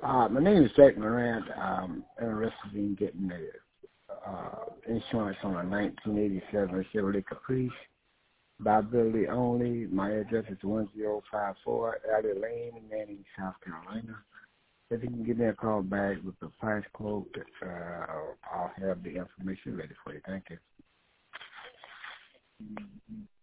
My name is Jack Morant. I'm interested in getting the insurance on a 1987 Chevrolet Caprice. Liability only. My address is 1054 Alley Lane in Manning, South Carolina. If you can give me a call back with the price quote, I'll have the information ready for you. Thank you.